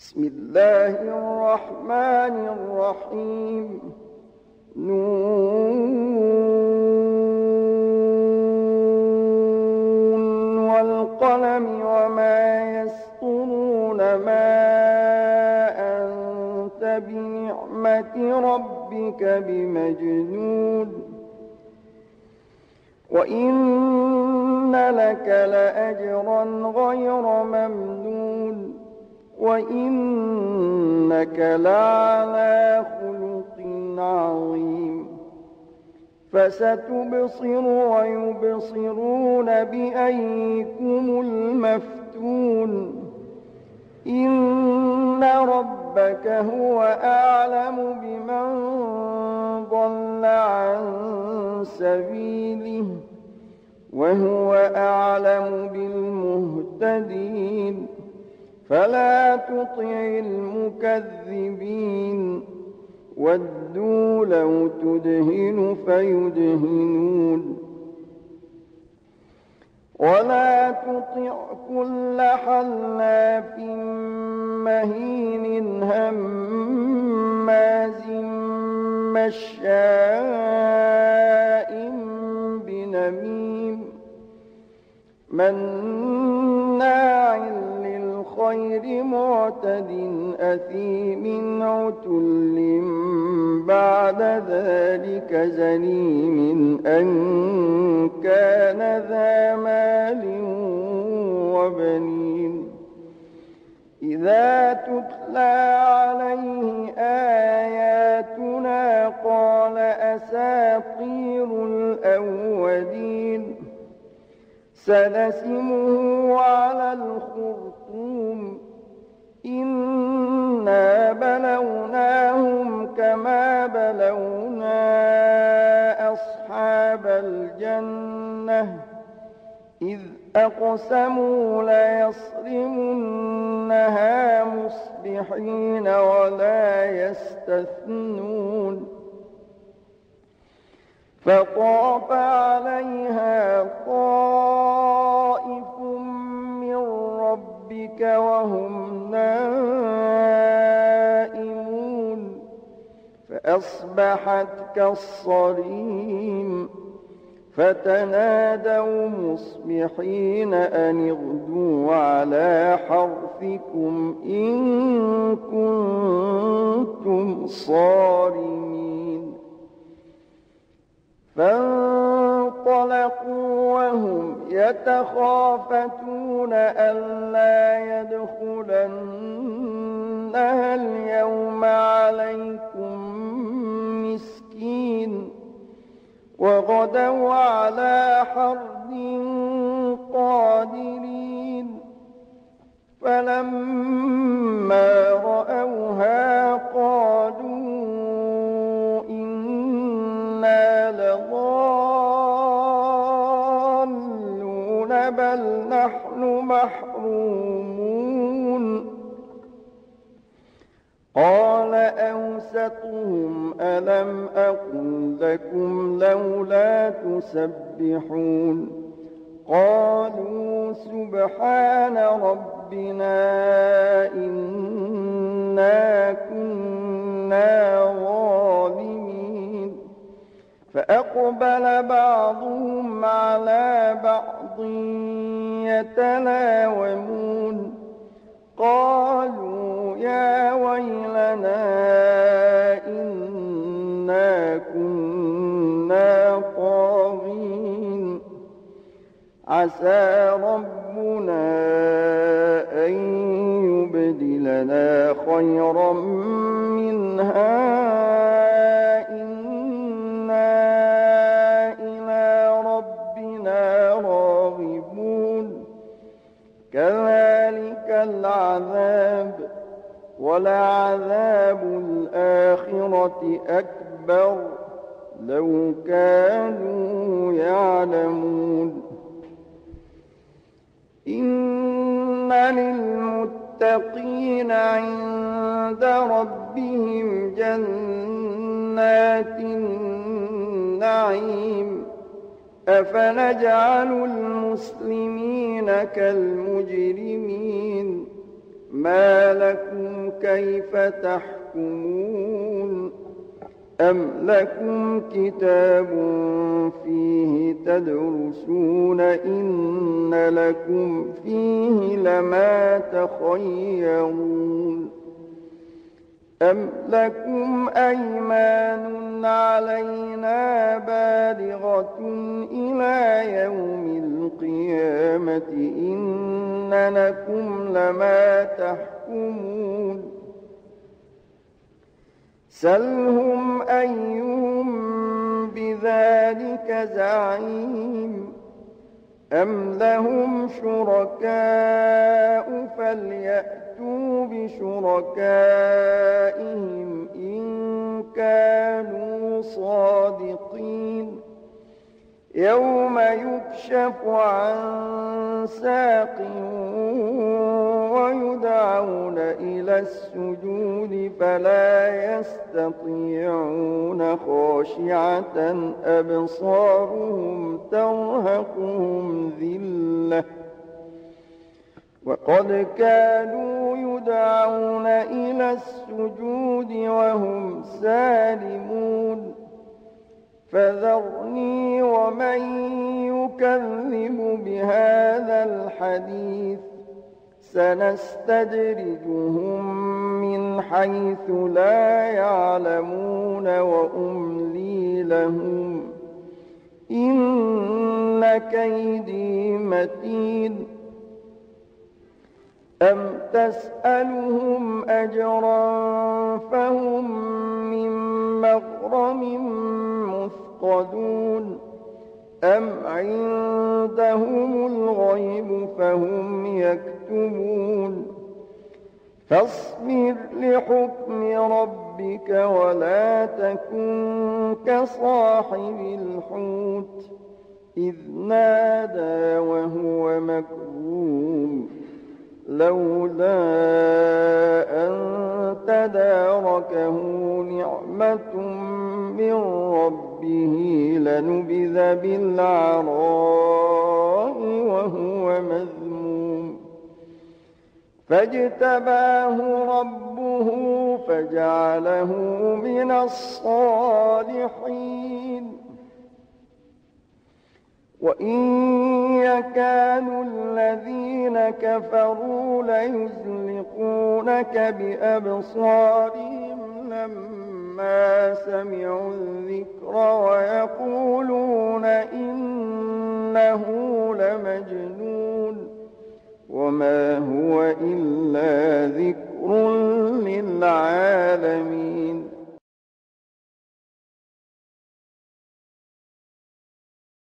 بسم الله الرحمن الرحيم. نون والقلم وما يسطرون ما أنت بنعمة ربك بمجنون وإن لك لأجرا غير ممنون وإنك لعلى خلق عظيم. فستبصر ويبصرون بأيكم المفتون. إن ربك هو أعلم بمن ضل عن سبيله وهو أعلم بالمهتدين. فلا تطع المكذبين ودوا لو تدهن فيدهنون ولا تطع كل حلاف مهين هماز مشاء بنميم مناع للخير معتد أثيم عتل بعد ذلك زنيم أن كان ذا مال وبنين. إذا تتلى عليه آياتنا قال أساطير الأولين سنسمه على الخرطوم إنا بلوناهم كما بلونا أصحاب الجنة إذ أقسموا ليصرمنها مصبحين ولا يستثنون. فطاف عليها طائف من ربك وهم نائمون فأصبحت كالصريم. فتنادوا مصبحين أن اغدوا على حرثكم إن كنتم صارمين. فانطلقوا وهم يتخافتون ألا يدخلنها اليوم عليكم مسكين وغدوا على حرد قادرين. فلما رأوها قالوا إنا لضالون بل نحن محرومون. قال أوسطهم ألم أقل لكم لولا تسبحون قالوا سبحان ربنا إنا كنا ظالمين. فأقبل بعضهم على بعض يتلاومون قالوا يا ويلنا إنا كنا طاغين عسى ربنا أن يبدلنا خيرا منها إنا إلى ربنا راغبون. كذلك العذاب ولعذاب الآخرة أكبر لو كانوا يعلمون. إن للمتقين عند ربهم جنات النعيم أفنجعل المسلمين كالمجرمين ما لكم كيف تحكمون أم لكم كتاب فيه تدرسون إن لكم فيه لما تخيرون أم لكم أيمان علينا بالغة إلى يوم القيامة إن لكم لما تحكمون سلهم أيهم بذلك زعيم أم لهم شركاء فليأتوا بشركائهم إن كانوا صادقين يوم يكشف عن ساق ويدعون إلى السجود فلا يستطيعون خاشعة أبصارهم ترهقهم ذلة وقد كانوا يدعون إلى السجود وهم سالمون فذرني ومن يكذب بهذا الحديث سنستدرجهم من حيث لا يعلمون وأملي لهم إن كيدي متين أم تسألهم أجرا فهم من مغرم مثقلون أم عندهم الغيب فهم يكتبون فاصبر لحكم ربك ولا تكن كصاحب الحوت إذ نادى وهو مكظوم لولا أن تداركه نعمة من ربه لنبذ بالعراء وهو مذموم فاجتباه ربه فجعله من الصالحين وإن يكاد الذين كفروا ليزلقونك بأبصارهم لما سمعوا الذكر ويقولون إنه لمجنون وما هو إلا ذكر للعالمين